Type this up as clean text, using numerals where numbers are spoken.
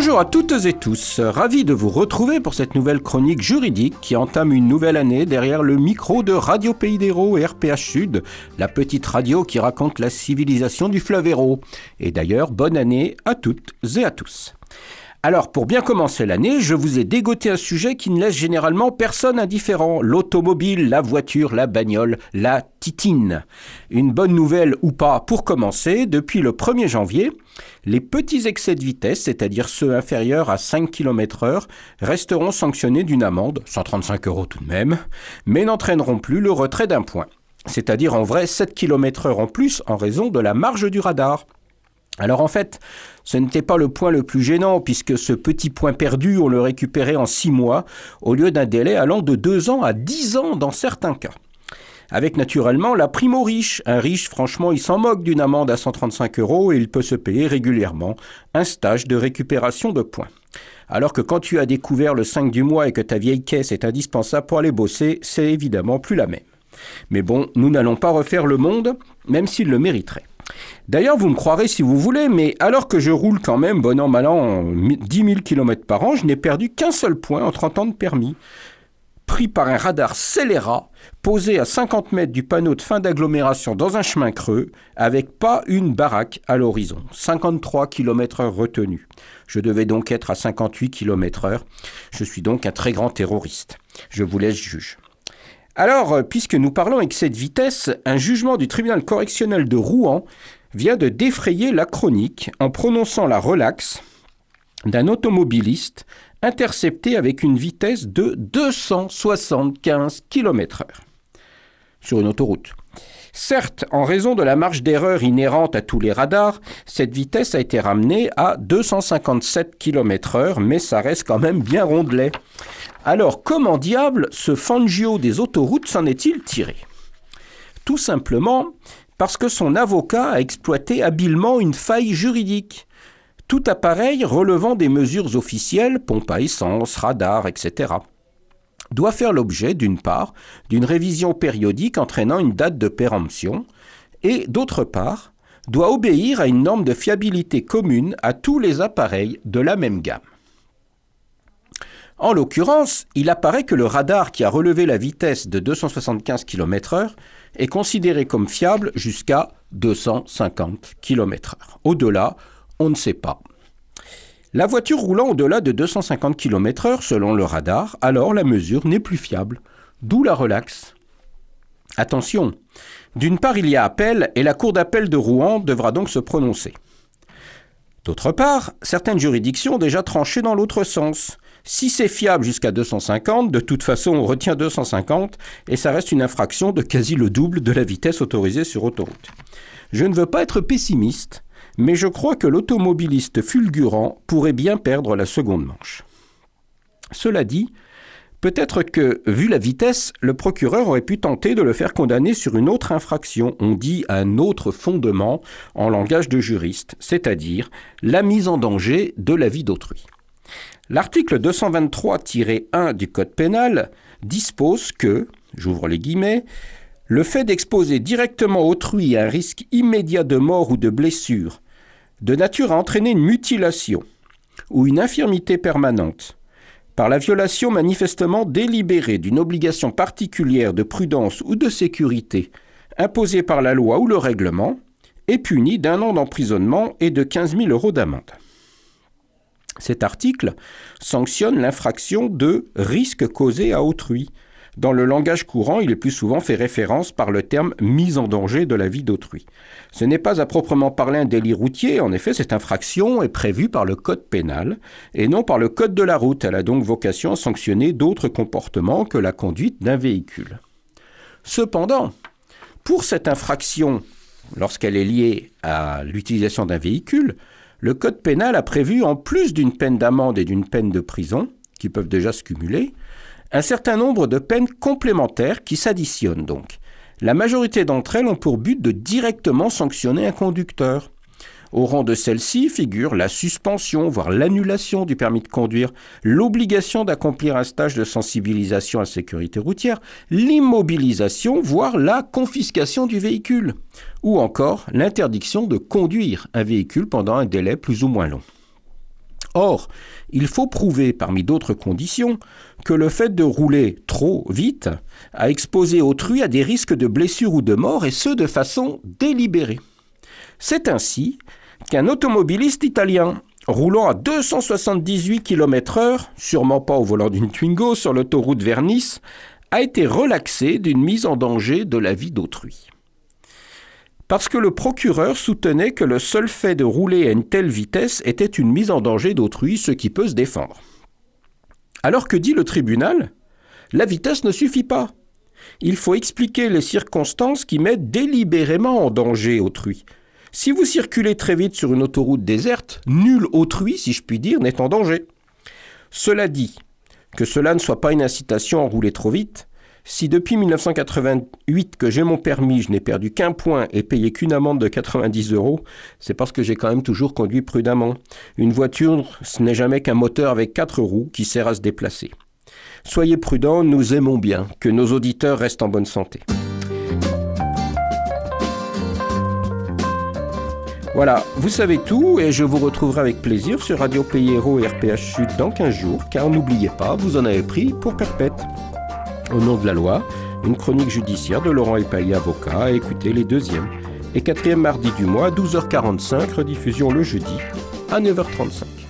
Bonjour à toutes et tous, ravi de vous retrouver pour cette nouvelle chronique juridique qui entame une nouvelle année derrière le micro de Radio Pays d'Hérault et RPH Sud, la petite radio qui raconte la civilisation du fleuve Hérault. Et d'ailleurs, bonne année à toutes et à tous. Alors, pour bien commencer l'année, je vous ai dégoté un sujet qui ne laisse généralement personne indifférent. L'automobile, la voiture, la bagnole, la titine. Une bonne nouvelle ou pas pour commencer, depuis le 1er janvier, les petits excès de vitesse, c'est-à-dire ceux inférieurs à 5 km/h, resteront sanctionnés d'une amende, 135 € tout de même, mais n'entraîneront plus le retrait d'un point. C'est-à-dire en vrai 7 km/h en plus en raison de la marge du radar. Alors en fait, ce n'était pas le point le plus gênant puisque ce petit point perdu, on le récupérait en 6 mois au lieu d'un délai allant de 2 ans à 10 ans dans certains cas. Avec naturellement la prime aux riches. Un riche, franchement, il s'en moque d'une amende à 135 € et il peut se payer régulièrement un stage de récupération de points. Alors que quand tu as découvert le 5 du mois et que ta vieille caisse est indispensable pour aller bosser, c'est évidemment plus la même. Mais bon, nous n'allons pas refaire le monde, même s'il le mériterait. D'ailleurs, vous me croirez si vous voulez, mais alors que je roule quand même, bon an, mal an, 10 000 km par an, je n'ai perdu qu'un seul point en 30 ans de permis. Pris par un radar scélérat, posé à 50 mètres du panneau de fin d'agglomération dans un chemin creux, avec pas une baraque à l'horizon. 53 km/h retenu. Je devais donc être à 58 km/h. Je suis donc un très grand terroriste. Je vous laisse juge. Alors, puisque nous parlons excès de vitesse, un jugement du tribunal correctionnel de Rouen vient de défrayer la chronique en prononçant la relaxe d'un automobiliste intercepté avec une vitesse de 275 km/h sur une autoroute. Certes, en raison de la marge d'erreur inhérente à tous les radars, cette vitesse a été ramenée à 257 km/h, mais ça reste quand même bien rondelet. Alors, comment diable ce Fangio des autoroutes s'en est-il tiré ? Tout simplement parce que son avocat a exploité habilement une faille juridique. Tout appareil relevant des mesures officielles, pompe à essence, radar, etc., doit faire l'objet, d'une part, d'une révision périodique entraînant une date de péremption, et, d'autre part, doit obéir à une norme de fiabilité commune à tous les appareils de la même gamme. En l'occurrence, il apparaît que le radar qui a relevé la vitesse de 275 km/h est considéré comme fiable jusqu'à 250 km/h. Au-delà, on ne sait pas. La voiture roulant au-delà de 250 km/h selon le radar, alors la mesure n'est plus fiable, d'où la relaxe. Attention, d'une part il y a appel et la cour d'appel de Rouen devra donc se prononcer. D'autre part, certaines juridictions ont déjà tranché dans l'autre sens. Si c'est fiable jusqu'à 250, de toute façon on retient 250 et ça reste une infraction de quasi le double de la vitesse autorisée sur autoroute. Je ne veux pas être pessimiste, mais je crois que l'automobiliste fulgurant pourrait bien perdre la seconde manche. Cela dit, peut-être que, vu la vitesse, le procureur aurait pu tenter de le faire condamner sur une autre infraction, on dit un autre fondement en langage de juriste, c'est-à-dire la mise en danger de la vie d'autrui. L'article 223-1 du Code pénal dispose que, j'ouvre les guillemets, le fait d'exposer directement autrui à un risque immédiat de mort ou de blessure, de nature à entraîner une mutilation ou une infirmité permanente, par la violation manifestement délibérée d'une obligation particulière de prudence ou de sécurité imposée par la loi ou le règlement, est puni d'1 an d'emprisonnement et de 15 000 € d'amende. Cet article sanctionne l'infraction de risque causé à autrui. Dans le langage courant, il est plus souvent fait référence par le terme « mise en danger de la vie d'autrui ». Ce n'est pas à proprement parler un délit routier, en effet, cette infraction est prévue par le Code pénal et non par le Code de la route. Elle a donc vocation à sanctionner d'autres comportements que la conduite d'un véhicule. Cependant, pour cette infraction, lorsqu'elle est liée à l'utilisation d'un véhicule, le Code pénal a prévu, en plus d'une peine d'amende et d'une peine de prison, qui peuvent déjà se cumuler, un certain nombre de peines complémentaires qui s'additionnent donc. La majorité d'entre elles ont pour but de directement sanctionner un conducteur. Au rang de celles-ci figurent la suspension, voire l'annulation du permis de conduire, l'obligation d'accomplir un stage de sensibilisation à la sécurité routière, l'immobilisation, voire la confiscation du véhicule, ou encore l'interdiction de conduire un véhicule pendant un délai plus ou moins long. Or, il faut prouver, parmi d'autres conditions, que le fait de rouler trop vite a exposé autrui à des risques de blessure ou de mort, et ce de façon délibérée. C'est ainsi qu'un automobiliste italien, roulant à 278 km/h, sûrement pas au volant d'une Twingo, sur l'autoroute vers Nice, a été relaxé d'une mise en danger de la vie d'autrui. Parce que le procureur soutenait que le seul fait de rouler à une telle vitesse était une mise en danger d'autrui, ce qui peut se défendre. Alors que dit le tribunal ? La vitesse ne suffit pas. Il faut expliquer les circonstances qui mettent délibérément en danger autrui. Si vous circulez très vite sur une autoroute déserte, nul autrui, si je puis dire, n'est en danger. Cela dit, que cela ne soit pas une incitation à rouler trop vite, si depuis 1988 que j'ai mon permis, je n'ai perdu qu'un point et payé qu'une amende de 90 €, c'est parce que j'ai quand même toujours conduit prudemment. Une voiture, ce n'est jamais qu'un moteur avec 4 roues qui sert à se déplacer. Soyez prudents, nous aimons bien que nos auditeurs restent en bonne santé. Voilà, vous savez tout et je vous retrouverai avec plaisir sur Radio Pays Héros et RPH Sud dans 15 jours, car n'oubliez pas, vous en avez pris pour perpète. Au nom de la loi, une chronique judiciaire de Laurent Epaillé, avocat, à écouter les 2e et 4e mardis du mois, 12h45, rediffusion le jeudi à 9h35.